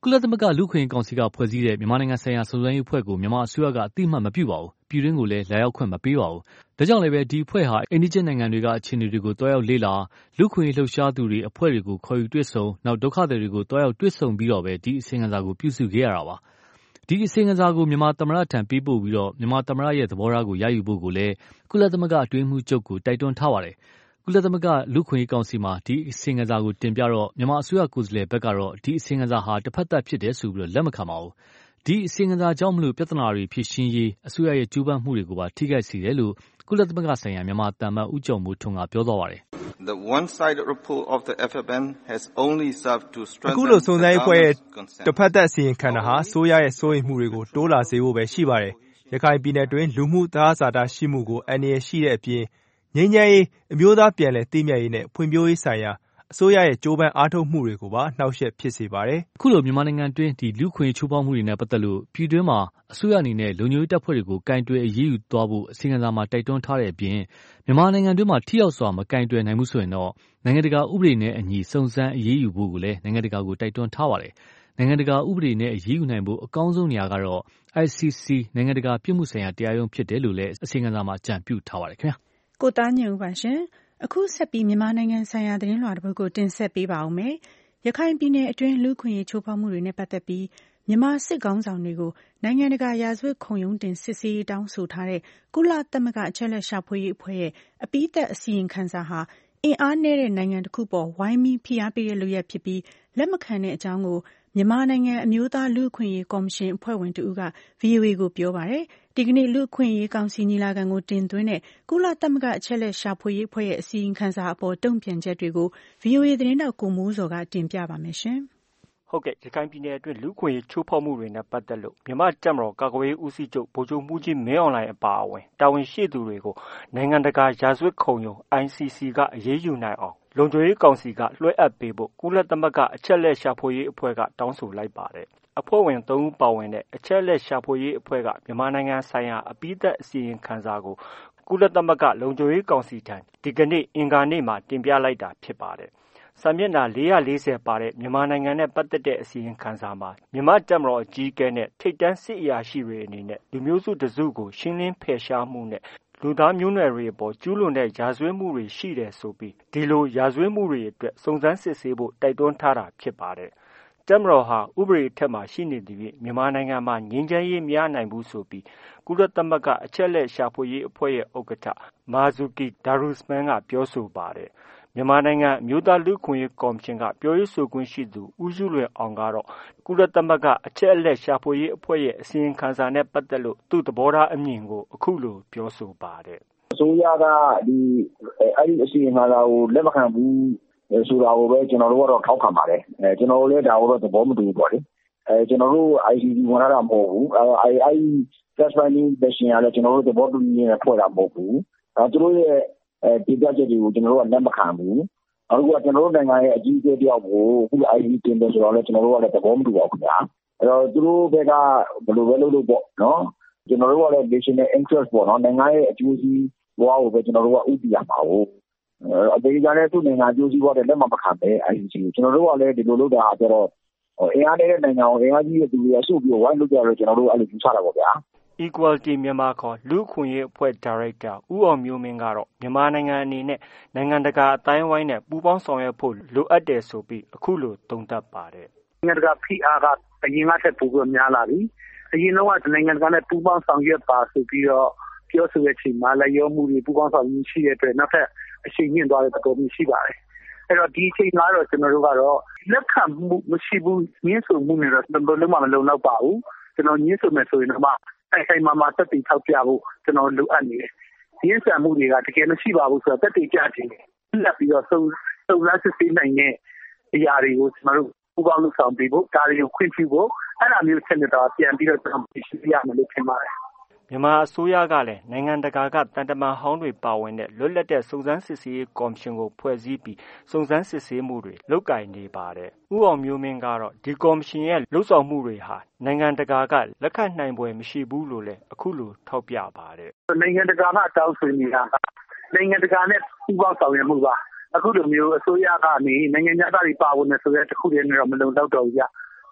ကုလသမဂ္ဂလူ့အခွင့်အရေးကောင်စီကဖွဲ့စည်းတဲ့မြန်မာနိုင်ငံဆိုင်ရာစုံစမ်းရေးအဖွဲ့ကိုမြန်မာအစိုးရကအသိအမှတ်မပြုပါဘူး။ပြည်တွင်းကိုလည်းလာရောက်ခွင့်မပေးပါဘူး။ဒါကြောင့်လည်းပဲဒီအဖွဲ့ဟာအိန္ဒိယနိုင်ငံတွေကအခြေအနေတွေကိုတွားရောက်လေ့လာလူ့အခွင့်အရေးလှုပ်ရှားသူတွေအဖွဲ့တွေကိုခေါ်ယူတွေ့ဆုံနောက်ဒုက္ခသည်တွေကိုတွားရောက်တွေ့ဆုံပြီးတော့ပဲဒီအစီအမံစာကိုပြုစုခဲ့ရတာပါ။ဒီအစီအမံစာကိုမြန်မာသမ္မတထံပေးပို့ပြီးတော့မြန်မာသမ္မတရဲ့သဘောထားကိုရယူဖို့ကိုလည်းကုလသမဂ္ဂအတွင်းမှုချုပ်ကိုတိုက်တွန်းထားပါတယ်။ကုလသမဂ္ဂလူ့အခွင့်အရေးကောင်စီမှာဒီအစီအမံစာကိုတင်ပြတော့မြန်မာအစိုးရကိုယ်စားလှယ်ဘက်ကတော့ဒီအစီအမံစာဟာတစ်ဖက်သက်ဖြစ်တယ်ဆိုပြီးတော့လက်မခံပါဘူး။ဒီအစီအမံစာကြောင့်မလို့ပြဿနာတွေဖြေရှင်းရေးအစိုးရရဲ့ကြိုးပမ်းမှုတွေကိုပါထိခိုက်စေတယ်လို့ကုလသမဂ္ဂဆိုင်ရာမြန်မာတမန်ဦးကျော်မိုးထွန်းကပြောသွားပါတယ်။ The one-sided report of the F F M has only served to strengthen အခုလိုစုံစမ်းရေးအဖွဲ့ရဲ့တစ်ဖက်သက်အစီရင်ခံတာဟာဆိုရရဲ့စိုးရိမ်မှုတွေကိုတိုးလာစေဖို့ပဲရှိပါတယ်။ရခိုင်ပြည်နယ်တွင်လူမှုသားစာတာရှိမှုကိုအန္တရာယ်ရှိတဲ့အပြင်ငြိမ်းချမ်းရေးအမျိုးသားပြန်လည်တည်မြဲရေးနဲ့ဖွံ့ဖြိုးရေးဆိုင်ရာအစိုးရရဲ့ကြိုးပမ်းအားထုတ်မှုတွေကိုပါနှောက်ယှက်ဖြစ်စေပါတယ်။အခုလိုမြန်မာနိုင်ငံတွင်းဒီလူ့ခွင့်ချိုးဖောက်မှုတွေနဲ့ပတ်သက်လို့ပြည်တွင်းမှာအစိုးရအနေနဲ့လုံခြုံရေးတပ်ဖွဲ့တွေကိုကင်တွယ်အရေးယူသွားဖို့အစီအမံစာမှာတိုက်တွန်းထားတဲ့အပြင်မြန်မာနိုင်ငံတွင်းမှာထိရောက်စွာမကင်တွယ်နိုင်မှုဆိုရင်တော့နိုင်ငံတကာဥပဒေနဲ့အညီစုံစမ်းအရေးယူဖို့ကိုလည်းနိုင်ငံတကာကိုတိုက်တွန်းထားပါတယ်။နိုင်ငံတကာဥပဒေနဲ့အရေးယူနိုင်ဖို့အကောင်းဆုံးနေရာကတော့ I C C နိုင်ငံတကာပြစ်မှုဆိုင်ရာတရားရုံးဖြစ်တယ်လို့လည်းအစီအမံစာမှာအကြံပြုထားပါတယ်ခင်ဗျာ။ကိုသားညွန့်ပါရှင်။အခုဆက်ပြီးမြန်မာနိုင်ငံဆိုင်ရာသတင်းလွှာတစ်ပုဒ်ကိုတင်ဆက်ပေးပါဦးမယ်။ရခိုင်ပြည်နယ်အတွင်းလူ့ခွင့်ရေးချိုးဖောက်မှုတွေနဲ့ပတ်သက်ပြီးမြန်မာစစ်ကောင်ဆောင်တွေကိုနိုင်ငံတကာရာဇဝတ်ခုံရုံးတင်စစ်ဆေးတောင်းဆိုထားတဲ့ကုလသမဂ္ဂအချက်လက်ရှာဖွေရေးအဖွဲ့ရဲ့အပိသက်အစီရင်ခံစာဟာအင်အားနည်းတဲ့နိုင်ငံတစ်ခုပေါ်ဝိုင်းပြီးဖိအားပေးတဲ့လုပ်ရပ်ဖြစ်ပြီးလက်မခံတဲ့အကြောင်းကိုမြန်မာနိုင်ငံအမျိုးသားလူ့အခွင့်အရေးကော်မရှင်အဖွဲ့ဝင်တဦးက ဗွီအိုအေ ကိုပြောပါတယ်။ဒီကနေ့လူ့အခွင့်အရေးကောင်စီညီလာခံကိုတင်သွင်းတဲ့ကုလသမဂ္ဂအချက်လက်ရှာဖွေရေးအဖွဲ့ရဲ့အစီရင်ခံစာအပေါ်တုံ့ပြန်ချက်တွေကို ဗွီအိုအေသတင်းတောက်ကိုမိုးစောကတင်ပြပါမယ်ရှင်။ဟုတ်ကဲ့ရခိုင်ပြည်နယ်အတွင်းလူ့ခွင့်ရေးချိုးဖောက်မှုတွေနဲ့ပတ်သက်လို့မြန်မာတပ်မတော်ကာကွယ်ရေးဦးစီးချုပ်ဗိုလ်ချုပ်မှူးကြီးမင်းအောင်လှိုင်အပါအဝင်တာဝန်ရှိသူတွေကိုနိုင်ငံတကာရာဇဝတ်ခုံရုံး I C C ကအရေးယူနိုင်အောင်လုံခြုံရေးကောင်စီကလွှဲအပ်ပေးဖို့ကုလသမဂ္ဂအချက်လက်ရှာဖွေရေးအဖွဲ့ကတောင်းဆိုလိုက်ပါတယ်။အဖွဲ့ဝင်သုံးဦးပါဝင်တဲ့အချက်လက်ရှာဖွေရေးအဖွဲ့ကမြန်မာနိုင်ငံဆိုင်ရာအပိသက်အစီရင်ခံစာကိုကုလသမဂ္ဂလုံခြုံရေးကောင်စီထံဒီကနေ့အင်္ဂါနေ့မှာတင်ပြလိုက်တာဖြစ်ပါတယ်။စာမျက်နှာ၄၄၀ပါတဲ့မြန်မာနိုင်ငံနဲ့ပတ်သက်တဲ့အစီရင်ခံစာမှာမြန်မာတပ်မတော်အကြီးအကဲနဲ့ထိပ်တန်းစစ်အရာရှိတွေအနေနဲ့လူမျိုးစုတစုကိုရှင်းလင်းဖယ်ရှားမှုနဲ့လူသားမျိုးနွယ်တွေအပေါ်ကျူးလွန်တဲ့ရာဇဝတ်မှုတွေရှိတယ်ဆိုပြီးဒီလိုရာဇဝတ်မှုတွေအတွက်စုံစမ်းစစ်ဆေးဖို့တိုက်တွန်းထားတာဖြစ်ပါတယ်။တပ်မတော်ဟာဥပဒေထက်မှာရှိနေသည်ဖြင့်မြန်မာနိုင်ငံမှာငြိမ်းချမ်းရေးမရနိုင်ဘူးဆိုပြီးကုလသမဂ္ဂအချက်လက်ရှာဖွေရေးအဖွဲ့ရဲ့ဥက္ကဋ္ဌမာဇူကီဒါရုစမန်ကပြောဆိုပါတယ်။မြန်မာနိုင်ငံအမျိုးသားလူ့အခွင့်အရေးကော်မရှင်ကပြောရေးဆိုခွင့်ရှိသူဦးစုလွင်အောင်ကတော့ကုလသမဂ္ဂအချက်အလက်ရှာဖွေရေးအဖွဲ့ရဲ့အစီရင်ခံစာနဲ့ပတ်သက်လို့သူ့သဘောထားအမြင်ကိုအခုလိုပြောဆိုပါတယ်။အစိုးရကဒီအဲ့ဒီအစီရင်ခံစာကိုလက်မခံဘူးဆိုတာကိုပဲကျွန်တော်တို့ကတော့ထောက်ခံပါတယ်။အဲကျွန်တော်တို့လည်းဒါကိုတော့သဘောမတူဘူးပေါ့လေ။အဲကျွန်တော်တို့ I C C ဝင်လာတာမဟုတ်ဘူး။အဲအဲ့ Trust Finding Mission ကလည်းကျွန်တော်တို့သဘောတူညီနေဖွဲ့တာမဟုတ်ဘူး။အဲသူတို့ရဲ့အဲဒီပြချက်တွေကိုကျွန်တော်တို့ကလက်မခံဘူး။အခုကကျွန်တော်တို့နိုင်ငံရဲ့အကြီးအကဲတယောက်ကိုအခု I C C တင်တယ်ဆိုတော့လည်းကျွန်တော်တို့ကလည်းသဘောမတူပါဘူးခင်ဗျာ။အဲတော့သူတို့ဘက်ကဘယ်လိုပဲလုပ်လို့ပေါ့နော်။ကျွန်တော်တို့ကလည်း national interest ပေါ့နော်နိုင်ငံရဲ့အကျိုးစီးပွားကိုပဲကျွန်တော်တို့ကဥတည်ရမှာဟုတ်။အသေးချာနဲ့သူ့နိုင်ငံအကျိုးစီးပွားတဲ့လက်မခံပဲ I C C ကိုကျွန်တော်တို့ကလည်းဒီလိုလုပ်တာကျတော့အင်အားတဲ့နိုင်ငံကိုအင်အားကြီးတဲ့သူတွေအစုပြီးဝိုင်းလုပ်ကြတော့ကျွန်တော်တို့အဲ့လိုယူဆတာပေါ့ဗျာ။ Equality Myanmar ခေါ်လူ့အခွင့်အရေးအဖွဲ့ဒါရိုက်တာဦးအောင်မျိုးမင်းကတော့မြန်မာနိုင်ငံအနေနဲ့နိုင်ငံတကာအတိုင်းအဝိုင်းနဲ့ပူးပေါင်းဆောင်ရွက်ဖို့လိုအပ်တယ်ဆိုပြီးအခုလိုသုံးသပ်ပါတယ်။နိုင်ငံတကာဖိအားကအရင်ကထက်ပိုပြီးများလာပြီ။အရင်တော့ကနိုင်ငံတကာနဲ့ပူးပေါင်းဆောင်ရွက်ပါဆိုပြီးတော့ပြောဆိုတဲ့အချိန်မှာလည်းရောမှုတွေပူးပေါင်းဆောင်ရွက်ရှိတဲ့အတွက်နောက်ထပ်အရှိန်မြင့်သွားတဲ့သဘောမျိုးရှိပါတယ်။အဲ့တော့ဒီအချိန်ကတော့ကျွန်တော်တို့ကတော့လက်ခံမှုမရှိဘူးညှင်းဆိုမှုနဲ့တော့ဘယ်လိုမှမလုံလောက်ပါဘူး။ကျွန်တော်ညှင်းဆိုမယ်ဆိုရင်တော့ဆိုင်ဆိုင်မှာမှာတက်တည်ထောက်ပြဖို့ကျွန်တော်လိုအပ်နေတယ်။ရင်းဆန်မှုတွေကတကယ်မရှိပါဘူးဆိုတော့တက်တည်ကြခြင်းလက်ပြီးတော့စုံစုံလန်းစစ်ဆေးနိုင်တဲ့အရာတွေကိုကျွန်တော်တို့ပူးပေါင်းလုပ်ဆောင်ပေးဖို့ဒါတွေကိုခွင့်ပြုဖို့အဲ့လိုမျိုးချက်နဲ့တော့ပြန်ပြီးတော့ကျွန်တော်ရှိရမယ်လို့ထင်ပါတယ်။မြန်မာအစိုးရကလည်းနိုင်ငံတကာကတန်တမာဟောင်းတွေပါဝင်တဲ့လွတ်လပ်တဲ့စုံစမ်းစစ်ဆေးရေးကော်မရှင်ကိုဖွဲ့စည်းပြီးစုံစမ်းစစ်ဆေးမှုတွေလုပ်ကိုင်နေပါတယ်။ဦးအောင်မျိုးမင်းကတော့ဒီကော်မရှင်ရဲ့လှုပ်ဆောင်မှုတွေဟာနိုင်ငံတကာကလက်ခံနိုင်ပွဲမရှိဘူးလို့လည်းအခုလိုထောက်ပြပါတယ်။နိုင်ငံတကာကတောင်းဆိုနေတာကနိုင်ငံတကာနဲ့ပူးပေါင်းဆောင်ရွက်မှုပါ။အခုလိုမျိုးအစိုးရကနေနိုင်ငံသားတွေပါဝင်နေဆိုတဲ့တခုတည်းနဲ့တော့မလုံလောက်တော့ဘူးကြ။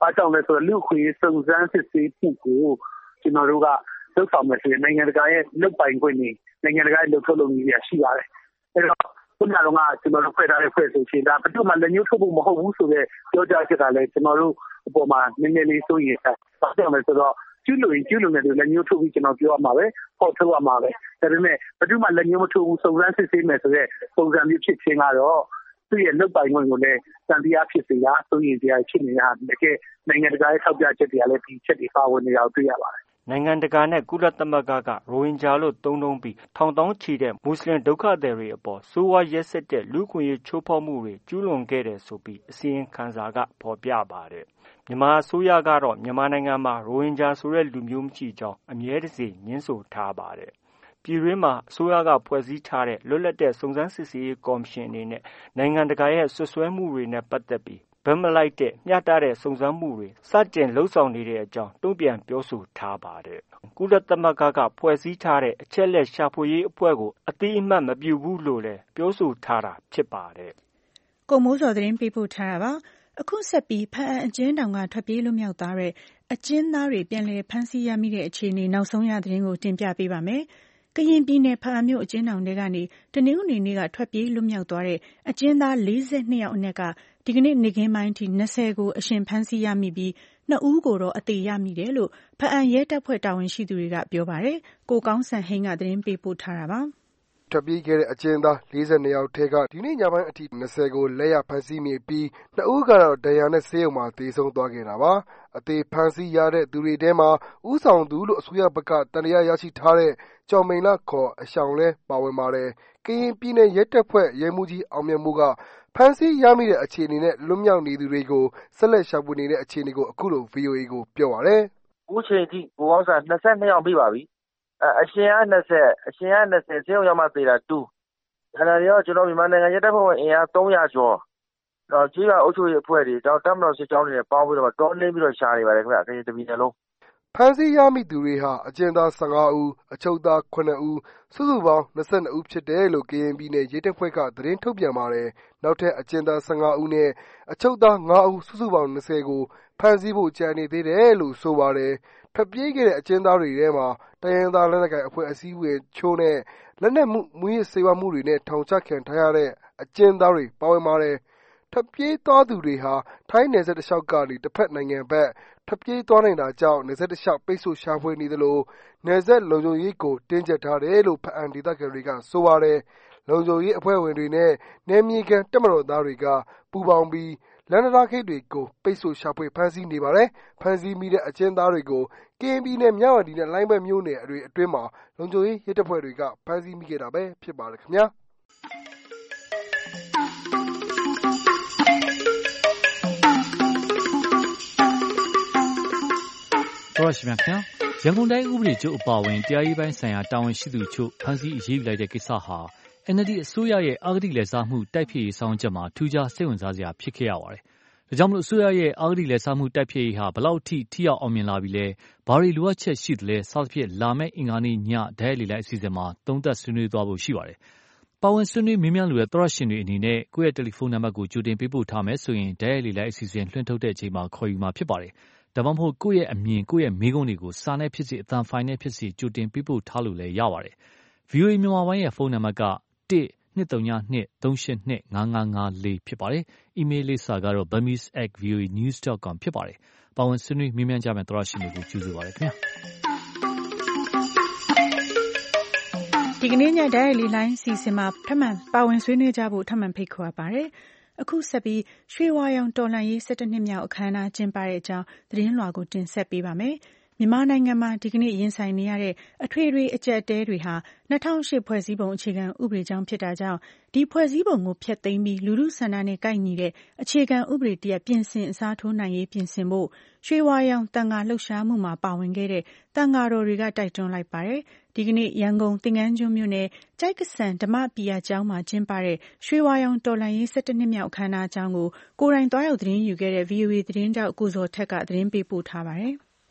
ဘာကြောင့်လဲဆိုတော့လူခွေစုံစမ်းစစ်ဆေးမှုကိုကျွန်တော်တို့ကလုပ်ဆောင်မယ်ဆိုရင်နိုင်ငံတကာရဲ့လုပ်ပိုင်ခွင့်တွေနိုင်ငံတကာရဲ့လုပ်ထုတ်လုပ်နည်းတွေရှိပါတယ်အဲ့တော့ခုနကတော့ကျွန်တော်တို့ဖွဲ့ထားတဲ့ဖွဲ့ဆိုရှင်ဒါဘယ်သူမှလက်ညှိုးထိုးဖို့မဟုတ်ဘူးဆိုတဲ့ပြောကြားချက်ကလည်းကျွန်တော်တို့အပေါ်မှာနည်းနည်းလေးစိုးရိမ်တယ်ဘာကြောင့်လဲဆိုတော့ကျူးလွန်ကျူးလွန်တဲ့လူလက်ညှိုးထိုးပြီးကျွန်တော်ပြောရမှာပဲပေါ်ထုတ်ရမှာပဲဒါပေမဲ့ဘယ်သူမှလက်ညှိုးမထိုးဘူးစုံစမ်းစစ်ဆေးမယ်ဆိုတဲ့ပုံစံမျိုးဖြစ်ခြင်းကတော့သူ့ရဲ့လုပ်ပိုင်ခွင့်ကိုလည်းစံတရားဖြစ်စေတာစိုးရိမ်တရားဖြစ်နေတာတကယ်နိုင်ငံတကာရဲ့ထောက်ပြချက်တွေကလည်းဒီချက်တွေပါဝင်နေတာကိုတွေ့ရပါတယ်နိုင်ငံတကာနဲ့ကုလသမဂ္ဂကရိုဟင်ဂျာလို့သုံးနှုန်းပြီးထောင်တောင်းချီတဲ့မွတ်စလင်ဒုက္ခသည်တွေအပေါ်ဆိုးဝါးရက်စက်တဲ့လူ့အခွင့်အရေးချိုးဖောက်မှုတွေကျူးလွန်ခဲ့တယ်ဆိုပြီးအစီရင်ခံစာကဖော်ပြပါတယ်။မြန်မာအစိုးရကတော့မြန်မာနိုင်ငံမှာရိုဟင်ဂျာဆိုတဲ့လူမျိုးမရှိကြောင်းအမြဲတစေငြင်းဆိုထားပါတယ်။ပြည်တွင်းမှာအစိုးရကဖွဲ့စည်းထားတဲ့လွတ်လပ်တဲ့စုံစမ်းစစ်ဆေးရေးကော်မရှင်အနေနဲ့နိုင်ငံတကာရဲ့ဆွဆွဲမှုတွေနဲ့ပတ်သက်ပြီးဘက်မလိုက်တဲ့မျှတတဲ့စုံစမ်းမှုတွေစတင်လှုပ်ဆောင်နေတဲ့အကြောင်းတုံ့ပြန်ပြောဆိုထားပါတယ်။ကုလသမဂ္ဂကဖွဲ့စည်းထားတဲ့အချက်လက်ရှာဖွေရေးအဖွဲ့ကိုအတိအမှတ်မပြုဘူးလို့လည်းပြောဆိုထားတာဖြစ်ပါတယ်။ကိုမိုးစော်သတင်းပေးပို့ထားတာပါ။အခုဆက်ပြီးဖအံအကျဉ်းတောင်ကထွက်ပြေးလွတ်မြောက်သွားတဲ့အကျဉ်းသားတွေပြန်လည်ဖမ်းဆီးရမိတဲ့အခြေအနေနောက်ဆုံးရသတင်းကိုတင်ပြပေးပါမယ်။ကရင်ပြည်နယ်ဖအံမြို့အကျဉ်းတောင်တွေကနေတနင်္ဂနွေနေ့ကထွက်ပြေးလွတ်မြောက်သွားတဲ့အကျဉ်းသားလေးဆယ်နှစ်ယောက်အနက်ကဒီကနေ့နေ့ခင်းပိုင်းထိ၂၀ကိုအရှင်ဖမ်းဆီးရမိပြီးနှစ်ဦးကိုတော့အသေရမိတယ်လို့ဖအံရဲတပ်ဖွဲ့တာဝန်ရှိသူတွေကပြောပါတယ်။ကိုကောင်းစံဟိန်းကသတင်းပေးပို့ထားတာပါ။ထွက်ပြေးခဲ့တဲ့အကျဉ်းသားလေးဆယ်နှစ်ယောက်ထဲကဒီနေ့ညပိုင်းအထိ၂၀ကိုလက်ရဖမ်းဆီးမိပြီးနှစ်ဦးကတော့ဒဏ်ရာနဲ့ဆေးရုံမှာသေဆုံးသွားခဲ့တာပါ။အသေးဖမ်းဆီးရတဲ့သူတွေထဲမှာဦးဆောင်သူလို့အစိုးရဘက်ကတန်တရားရရှိထားတဲ့ကျော်မိန်လခေါ်အရှောင်လဲပါဝင်ပါတယ်။ကရင်ပြည်နယ်ရဲတပ်ဖွဲ့ရဲမှူးကြီးအောင်မြတ်မိုးကဖမ်းဆီးရမိတဲ့အခြေအနေနဲ့လွတ်မြောက်နေသူတွေကိုဆက်လက်ရှာဖွေနေတဲ့အခြေအနေကိုအခုလို ဗွီအိုအေကိုပြောပါတယ်။အခုချိန်ထိကိုအောင်စာ၂၂ယောက်ပြီးပါပြီ။အရှင်က၂၀အရှင်က၂၀ဆေးရုံရောက်မှသေတာ၂။ဒါတွေတော့ကျွန်တော်မြန်မာနိုင်ငံရဲတပ်ဖွဲ့ဝင်အင်အား၃ရာကျော်တော့ကြီးကအုပ်ချုပ်ရေးအဖွဲ့တွေတောက်တပ်မတော်စစ်ကြောင်းတွေနဲ့ပေါင်းပြီးတော့တောင်းလင်းပြီးတော့ရှာနေပါတယ်ခင်ဗျ။အရင်တပီနယ်လုံးဖမ်းဆီးရမိသူတွေဟာအကျဉ်းသား၁၅ဦးအချုပ်သား၇ဦးစုစုပေါင်း၂၂ဦးဖြစ်တယ်လို့ကရင်ပြည်နယ်ရဲတပ်ဖွဲ့ကသတင်းထုတ်ပြန်ပါတယ်။နောက်ထပ်အကျဉ်းသား၁၅ဦးနဲ့အချုပ်သား၅ဦးစုစုပေါင်း၂၀ကိုဖမ်းဆီးဖို့ကြံနေသေးတယ်လို့ဆိုပါတယ်။ထွက်ပြေးခဲ့တဲ့အကျဉ်းသားတွေထဲမှာတိုင်းရင်းသားလက်နက်ကိုင်အဖွဲ့အစည်းဝင်ချို့နဲ့လက်နက်မှုမူရစ်စေဝါမှုတွေနဲ့ထောင်ချခံထားရတဲ့အကျဉ်းသားတွေပါဝင်ပါတယ်။ထွက်ပြေးသွားသူတွေဟာထိုင်းနယ်စပ်တစ်လျှောက်ကနေတစ်ဖက်နိုင်ငံဘက်ထွက်ပြေးသွားနိုင်တာကြောင့်နယ်စပ်တစ်လျှောက်ပိတ်ဆို့ရှာဖွေနေသလိုနယ်စပ်လုံခြုံရေးကိုတင်းကျပ်ထားတယ်လို့ဖအံဒေသခံတွေကဆိုပါတယ်။လုံခြုံရေးအဖွဲ့ဝင်တွေနဲ့နယ်မြေခံတပ်မတော်သားတွေကပူးပေါင်းပြီးလမ်းတရားခိတ်တွေကိုပိတ်ဆို့ရှာဖွေဖမ်းဆီးနေပါတယ်။ဖမ်းဆီးမိတဲ့အကျဉ်းသားတွေကိုကရင်ပြည်နယ်မြဝတီနဲ့လိုင်းဘက်မြို့နယ်တွေအတွင်းမှာလုံခြုံရေးရဲတပ်ဖွဲ့တွေကဖမ်းဆီးမိခဲ့တာပဲဖြစ်ပါတယ်ခင်ဗျာ။တော်ရရှိမြခင်ရန်ကုန်တိုင်းဥပဒေချုပ်အပါအဝင်တရားရေးပိုင်းဆိုင်ရာတာဝန်ရှိသူချို့ဖမ်းဆီးအရေးယူလိုက်တဲ့ကိစ္စဟာ အန်အယ်လ်ဒီ အစိုးရရဲ့အဂတိလက်စားမှုတိုက်ဖျက်ရေးဆောင်ချက်မှာထူးခြားစိတ်ဝင်စားစရာဖြစ်ခဲ့ရပါတယ်။ဒါကြောင့်မလို့အစိုးရရဲ့အဂတိလက်စားမှုတိုက်ဖျက်ရေးဟာဘလောက်အထိထိရောက်အောင်မြင်လာပြီလဲဘာတွေလိုအပ်ချက်ရှိသလဲစသဖြင့်လာမယ့်အင်္ဂါနေ့ညဒဲလေလိုက်အစီအစဉ်မှာသုံးသပ်ဆွေးနွေးသွားဖို့ရှိပါတယ်။ပါဝင်ဆွေးနွေးမေးမြန်းလိုတဲ့သောရရှင်တွေအနေနဲ့ကိုယ့်ရဲ့တယ်လီဖုန်းနံပါတ်ကိုကြိုတင်ပေးပို့ထားမယ်ဆိုရင်ဒဲလေလိုက်အစီအစဉ်လွှင့်ထုတ်တဲ့အချိန်မှာခေါ်ယူမှာဖြစ်ပါတယ်။ဒါမှမဟုတ်ကိုယ့်ရဲ့အမြင်ကိုယ့်ရဲ့မေးခွန်းတွေကိုစာနဲ့ဖြစ်စေအသံဖိုင်နဲ့ဖြစ်စေကြိုတင်ပေးပို့ထားလို့လည်းရပါတယ်။ ဗွီအိုအေမြန်မာပိုင်းရဲ့ဖုန်းနံပါတ်က၁ ၂၃၂ ၃၈၂ ၅၅၅၄ဖြစ်ပါတယ်။ အီးမေးလ်လိပ်စာကတော့ burmese at voanews dot com ဖြစ်ပါတယ်။ပါဝင်ဆွေးနွေးမေးမြန်းကြမယ့်သောရရှင်တွေကိုကျေးဇူးပါတယ်ခင်ဗျာ။ဒီကနေ့ညဒဲလေလိုင်းစီစဉ်မှာထပ်မံပါဝင်ဆွေးနွေးကြဖို့ထပ်မံဖိတ်ခေါ်ပါတယ်။အခုဆက်ပြီးရွှေဝါရောင်တော်လှန်ရေး၁၁နှစ်မြောက်အခမ်းအနားကျင်းပတဲ့အကြောင်းသတင်းလွှာကိုတင်ဆက်ပေးပါမယ်။မြန်မာနိုင်ငံမှာဒီကနေ့ရင်ဆိုင်နေရတဲ့အထွေထွေအကျပ်အတည်းတွေဟာ၂၀၀၈ဖွဲ့စည်းပုံအခြေခံဥပဒေကြောင့်ဖြစ်တာကြောင့်ဒီဖွဲ့စည်းပုံကိုဖျက်သိမ်းပြီးလူထုဆန္ဒနဲ့ကိုက်ညီတဲ့အခြေခံဥပဒေတရပ်ပြင်ဆင်အစားထိုးနိုင်ရေးပြင်ဆင်ဖို့ရွှေဝါရောင်တန်ဃာလှုပ်ရှားမှုမှာပါဝင်ခဲ့တဲ့တန်ဃာတော်တွေကတိုက်တွန်းလိုက်ပါတယ်။ဒီကနေ့ရန်ကုန်သင်္ကန်းကျွန်းမြို့နယ်ကျိုက်ကစံဓမ္မပီယာကျောင်းမှာကျင်းပတဲ့ရွှေဝါရောင်တော်လှန်ရေး၁၁နှစ်မြောက်အခမ်းအနားအကြောင်းကိုကိုယ်တိုင်သွားရောက်သတင်းယူခဲ့တဲ့ ဗွီအိုအေသတင်းတောက်ကိုဇော်ထက်ကသတင်းပေးပို့ထားပါတယ်။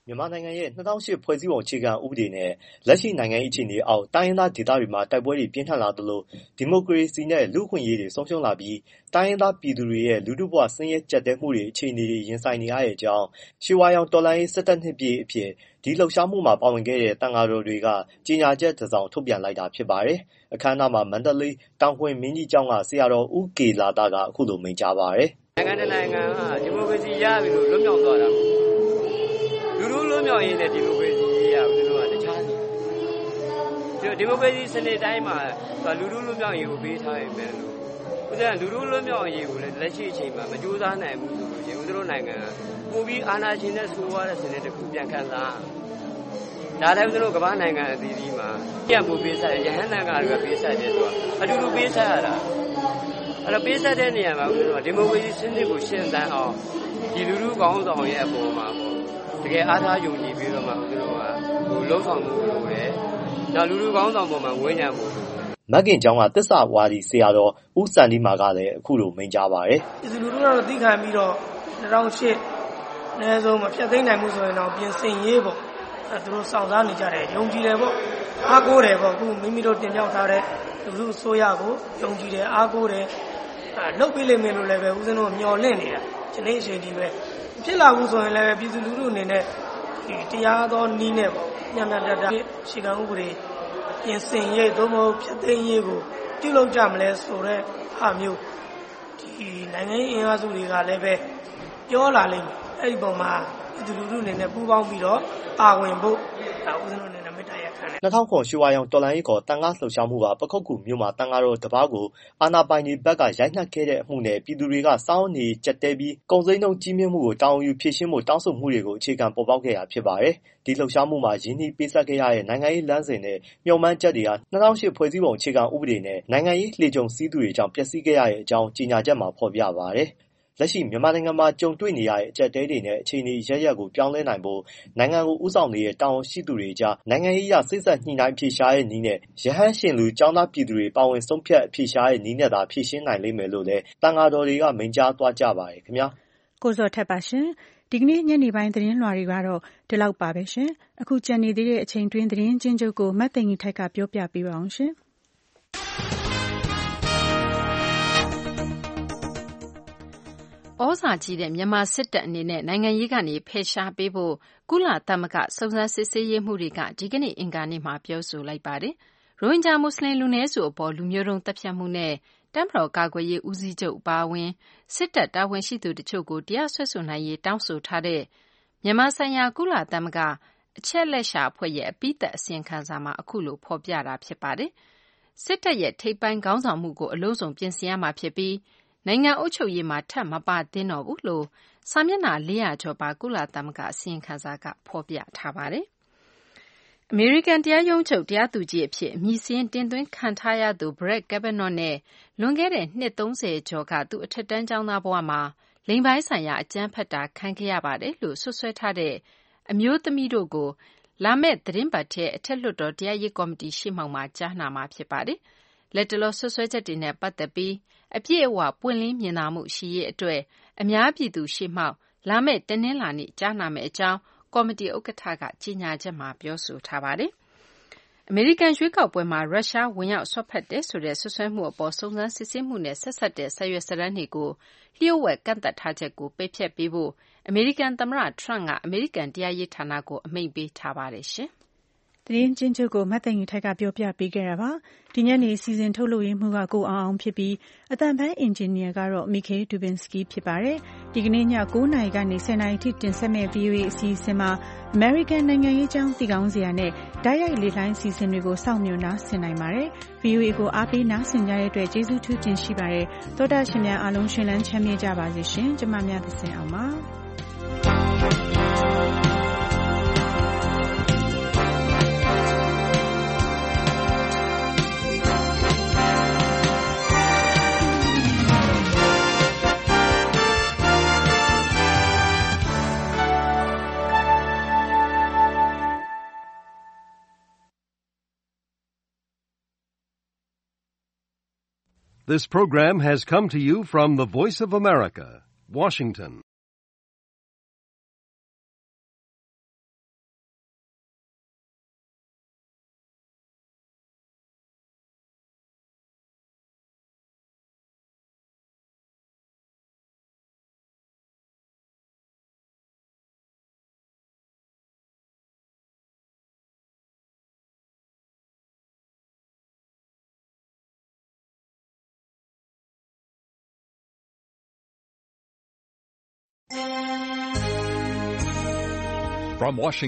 မြန်မာနိုင်ငံရဲ့၂၀၀၈ဖွဲ့စည်းပုံအခြေခံဥပဒေနဲ့လက်ရှိနိုင်ငံရေးအခြေအနေအောက်တိုင်းရင်းသားဒေသတွေမှာတိုက်ပွဲတွေပြင်းထန်လာသလိုဒီမိုကရေစီနဲ့လူ့အခွင့်အရေးတွေဆုံးရှုံးလာပြီးတိုင်းရင်းသားပြည်သူတွေရဲ့လူထုဘဝဆင်းရဲကြပ်တည်းမှုတွေအခြေအနေတွေရင်ဆိုင်နေရတဲ့အကြောင်းရွှေဝါရောင်တော်လှန်ရေး၁၁နှစ်ပြည့်အဖြစ်ဒီလှုပ်ရှားမှုမှာပါဝင်ခဲ့တဲ့သံဃာတော်တွေကကြေညာချက်တစ်စောင်ထုတ်ပြန်လိုက်တာဖြစ်ပါတယ်။အခမ်းအနားမှာမန္တလေးတောင်ခွင်မင်းကြီးကျောင်းကဆရာတော်ဦးကေလာတကအခုလိုမိန့်ကြားပါတယ်။နိုင်ငံတကာနိုင်ငံကဒီမိုကရေစီရပြီလို့လွတ်မြောက်သွားတာလူလူလွတ်မြောက်ရေးနဲ့ဒီမိုကရေစီရဦးလို့ကတခြားစီဒီမိုကရေစီစနစ်တိုင်းမှာလူလူလွတ်မြောက်ရေးကိုပေးထားရင်ပဲလို့ဦးဇင်းလူလူလွတ်မြောက်ရေးကိုလည်းလက်ရှိအချိန်မှာမကြိုးစားနိုင်ဘူးဆိုလို့ရှိရင်ဦးဇင်းနိုင်ငံကပိုပြီးအာဏာရှင်နဲ့ဆိုးရတဲ့စနစ်တစ်ခုပြန်ခံစားဒါလည်းဦးဇင်းတို့ကမ္ဘာနိုင်ငံအသီးသီးမှာပြန်ဖို့ပေးဆက်ရဟန်းနိုင်ငံတွေကပေးဆက်တယ်ဆိုတော့အတူတူပေးဆက်ရတာအဲ့တော့ပေးဆက်တဲ့နေရာမှာဦးဇင်းတို့ဒီမိုကရေစီစနစ်ကိုရှင်းသန်းအောင်ဒီလူလူကောင်းဆောင်ရဲ့အပေါ်မှာပေါ့တကယ်အားထားယုံကြည်ပြီးတော့မှဦးဇင်းတို့ကဟိုလုံဆောင်မှုလိုတယ်ဒါလူလူကောင်းဆောင်ပေါ်မှာဝိညာဉ်မှုမက်ကင်ကျောင်းကသစ္စာဝါဒီဆရာတော်ဦးစန္ဒီမာကလည်းအခုလိုမိန့်ကြားပါတယ်။ဒီလူလူကတော့သိခံပြီးတော့၂၀၀၈အနည်းဆုံးမဖြတ်သိမ်းနိုင်မှုဆိုရင်တော့ပြင်ဆင်ရေးပေါ့အဲသူတို့စောင့်စားနေကြတယ်ယုံကြည်တယ်ပေါ့အားကိုးတယ်ပေါ့အခုမိမိတို့တင်ပြထားတဲ့လူလူဆိုရကိုယုံကြည်တယ်အားကိုးတယ်အဲလှုပ်ပြီးလိမ့်မယ်လို့လည်းပဲဦးဇင်းတို့မျှော်လင့်နေတာဒီနေ့အချိန်ဒီပဲဖြစ်လာဘူးဆိုရင်လည်းပြည်သူလူထုအနေနဲ့ဒီတရားသောနည်းနဲ့ပေါ့ညံ့ညံ့တတရှိကံဥပဒေပြင်ဆင်ရေးသို့မဟုတ်ဖြတ်သိမ်းရေးကိုပြုလုပ်ကြမလဲဆိုတဲ့ဟာမျိုးဒီနိုင်ငံရေးအင်အားစုတွေကလည်းပဲပြောလာလိမ့်မယ်အဲ့ဒီပုံမှာပြည်သူလူထုအနေနဲ့ပူးပေါင်းပြီးတော့ပါဝင်ဖို့ဒါဦးဇင်းတို့အနေနဲ့မေတ္တာရပ်ခံတယ်၂၀၀၇ရွှေဝါရောင်တော်လှန်ရေးကောတန်ခါလှုပ်ရှားမှုကပခုတ်ကူမြို့မှာတန်ခါတော်တပားကိုအာနာပိုင်တွေဘက်ကရိုက်နှက်ခဲ့တဲ့အမှုနဲ့ပြည်သူတွေကစောင်းနေကြက်တဲပြီးကုန်စိမ်းနှုန်းကြီးမြင့်မှုကိုတောင်းယူဖြည့်ရှင်းမှုတောင်းဆိုမှုတွေကိုအခြေခံပေါ်ပေါက်ခဲ့တာဖြစ်ပါတယ်။ဒီလှုပ်ရှားမှုမှာရင်းနှီးပေးဆက်ခဲ့ရတဲ့နိုင်ငံရေးလမ်းစဉ်နဲ့မျှော်မှန်းချက်တွေက၂၀၀၈ဖွဲ့စည်းပုံအခြေခံဥပဒေနဲ့နိုင်ငံရေးလှေကြုံစည်းသူတွေကြောင့်ပျက်စီးခဲ့ရတဲ့အကြောင်းကြေညာချက်မှာဖော်ပြပါတယ်။လက်ရှိမြန်မာနိုင်ငံမှာကြုံတွေ့နေရတဲ့အကျပ်တဲတွေနဲ့အခြေအနေရရက်ကိုပြောင်းလဲနိုင်ဖို့နိုင်ငံကိုဦးဆောင်နေတဲ့တာဝန်ရှိသူတွေကြားနိုင်ငံရေးအရစိတ်ဆက်ညှိနှိုင်းဖြေရှားတဲ့နည်းနဲ့ရဟန်းရှင်လူចောင်းသားပြည်သူတွေပါဝင်ဆုံးဖြတ်ဖြေရှားတဲ့နည်းနဲ့သာဖြေရှင်းနိုင်လိမ့်မယ်လို့လည်းတန်ဃာတော်တွေကမိန့်ကြားသွားကြပါတယ်ခင်ဗျာကိုစောထက်ပါရှင်ဒီကနေ့ညနေပိုင်းသတင်းလွှာတွေကတော့ဒီလောက်ပါပဲရှင်အခုကြံနေသေးတဲ့အချိန်တွင်းသတင်းချင်းချုပ်ကိုမတ်သိင်ကြီးထိုက်ကပြောပြပေးပါအောင်ရှင်ဩဇာကြီးတဲ့မြန်မာစစ်တပ်အနေနဲ့နိုင်ငံရေးကနေဖယ်ရှားပေးဖို့ကုလသမဂ္ဂစုံစမ်းစစ်ဆေးရေးမှူးတွေကဒီကနေ့အင်္ဂါနေ့မှာပြောဆိုလိုက်ပါတယ်။ရိုဟင်ဂျာမွတ်စလင်လူနည်းစုအပေါ်လူမျိုးတုံးသတ်ဖြတ်မှုနဲ့တပ်မတော်ကာကွယ်ရေးဦးစီးချုပ်အပါအဝင်စစ်တပ်တာဝန်ရှိသူတချို့ကိုတရားစွဲဆိုနိုင်ရေးတောင်းဆိုထားတဲ့မြန်မာဆိုင်ရာကုလသမဂ္ဂအချက်လက်ရှာအဖွဲ့ရဲ့အပိသက်အစီရင်ခံစာမှာအခုလိုဖော်ပြတာဖြစ်ပါတယ်။စစ်တပ်ရဲ့ထိပ်ပိုင်းခေါင်းဆောင်မှုကိုအလုံးစုံပြင်ဆင်ရမှာဖြစ်ပြီးနိုင်ငံအုပ်ချုပ်ရေးမှာထပ်မပါသင့်တော့ဘူးလို့စာမျက်နှာ၄ရာကျော်ပါကုလသမဂ္ဂအစီရင်ခံစာကဖော်ပြထားပါတယ်။အမေရိကန်တရားရုံးချုပ်တရားသူကြီးအဖြစ်အမည်စာရင်းတင်သွင်းခံထားရသူ Brett Kavanaugh နဲ့လွန်ခဲ့တဲ့နှစ်သုံးဆယ်ကျော်ကသူအထက်တန်းကျောင်းသားဘဝမှာလိင်ပိုင်းဆိုင်ရာအကြမ်းဖက်တာခံခဲ့ရပါတယ်လို့ဆွဆွဲထားတဲ့အမျိုးသမီးတို့ကိုလာမယ့်သီတင်းပတ်ထဲအထက်လွှတ်တော်တရားရေးကော်မတီရှေ့မှောက်မှာကြားနာမှာဖြစ်ပါတယ်။လက်တလောဆွဆွဲချက်တွေနဲ့ပတ်သက်ပြီးအပြည့်အဝပွင့်လင်းမြင်သာမှုရှိရေးအတွက်အများပြည်သူရှေ့မှောက်လာမယ့်တနင်္လာနေ့ကြားနာမယ့်အကြောင်းကော်မတီဥက္ကဋ္ဌကကြေညာချက်မှာပြောဆိုထားပါတယ်။အမေရိကန်ရွေးကောက်ပွဲမှာရုရှားဝင်ရောက်စွက်ဖက်တယ်ဆိုတဲ့ဆွဆွဲမှုအပေါ်စုံစမ်းစစ်ဆေးမှုနဲ့ဆက်စပ်တဲ့စာရွက်စာတမ်းတွေကိုလျှို့ဝှက်ကန့်သတ်ထားချက်ကိုပယ်ဖျက်ပေးဖို့အမေရိကန်သမ္မတ Trump ကအမေရိကန်တရားရေးဌာနကိုအမိန့်ပေးထားပါတယ်ရှင်။သတင်းချင်းချုပ်ကိုမတ်သိင်ကြီးထိုက်ကပြောပြပေးခဲ့တာပါဒီညနေစီစဉ်ထုတ်လုပ်ရင်းမှုကကိုအောင်အောင်ဖြစ်ပြီးအတန်ဖန်အင်ဂျင်နီယာကတော့မီခေဒူဘင်စကီဖြစ်ပါတယ်ဒီကနေ့ည၉နာရီကနေ၁၀နာရီထိတင်ဆက်မဲ့ ဗီအိုအေ အစီအစဉ်မှာ American နိုင်ငံရေးကြောင်းတည်ကောင်းစရာနဲ့ဓာတ်ရိုက်လေလှိုင်းအစီအစဉ်တွေကိုစောင့်မျှော်နားဆင်နိုင်ပါတယ် ဗီအိုအေ ကိုအားပေးနားဆင်ကြတဲ့အတွက်ကျေးဇူးထူးတင်ရှိပါတယ်သောတာရှင်များအားလုံးရှင်လန်းချမ်းမြေ့ကြပါစေရှင်ကျမများသစင်အောင်ပါ This program has come to you from the Voice of America, Washington. From Washington